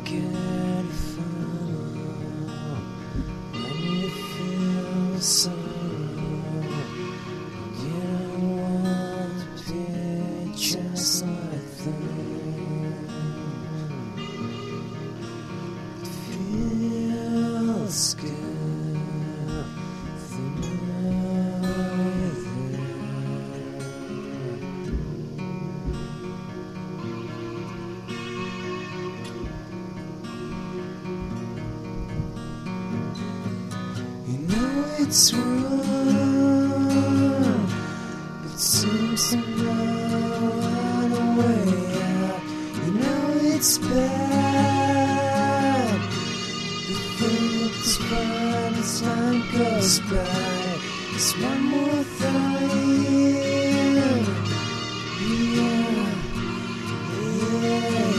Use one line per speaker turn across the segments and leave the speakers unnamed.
get far when you feel sorrow. You don't want to be just like them. It feels good to know you're it's wrong, it seems to run away out. You know it's bad, you think it's fine as time goes by. It's one more thing, yeah, yeah.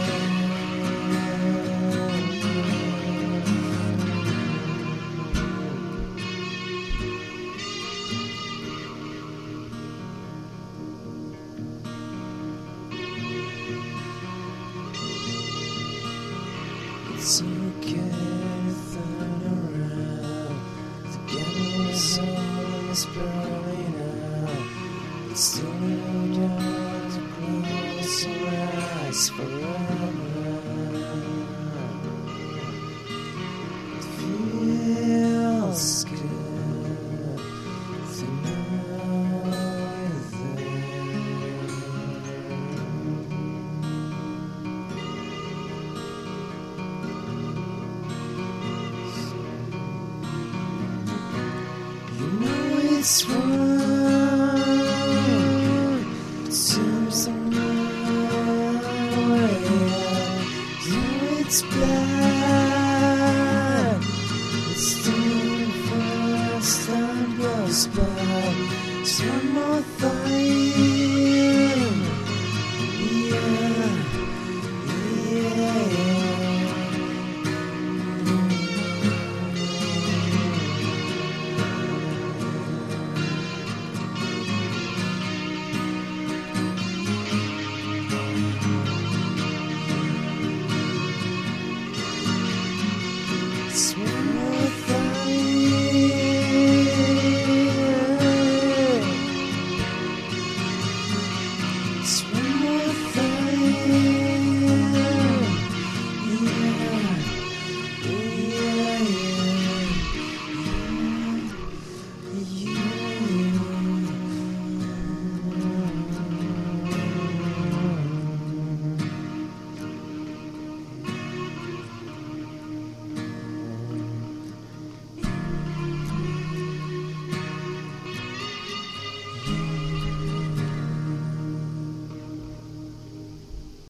It's okay to turn around. The candle's almost burning out. It's still dark to close your eyes forever. It feels good to know you're there. It's wrong.